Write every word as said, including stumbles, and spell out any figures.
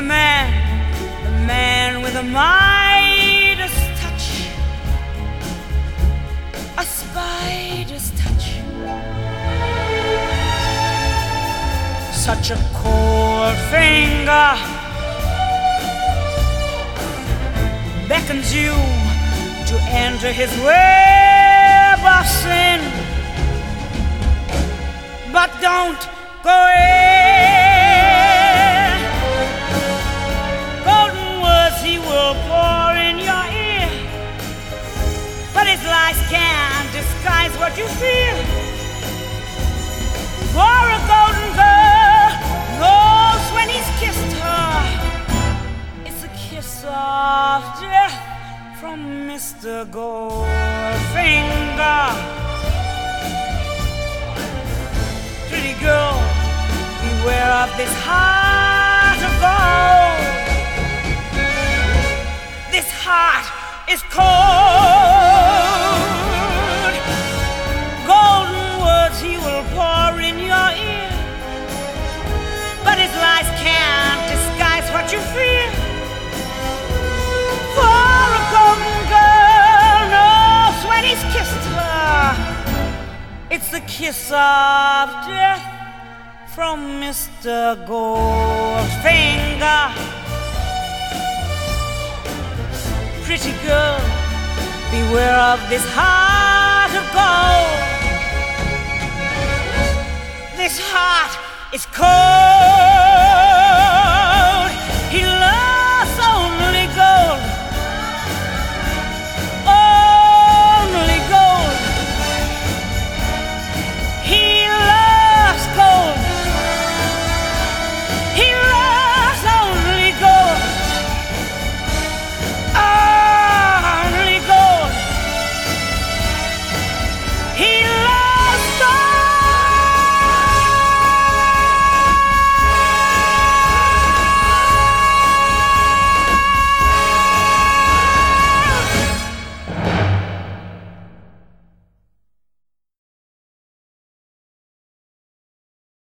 man, the man with the Midas touch, a spider's touch. Such a cold finger beckons you to enter his web of sin. But don't go in. Golden words he will pour in your ear, but his lies can't disguise what you feel. For a golden girl knows when he's kissed her, it's a kiss of death from Mister Goldfinger. Pretty girl, beware of this heart of gold. This heart is cold. Golden words he will pour in your ear, but his lies can't disguise what you feel. For a golden girl knows when he's kissed her, it's the kiss of death from Mister Goldfinger. Pretty girl, beware of this heart of gold. This heart is cold.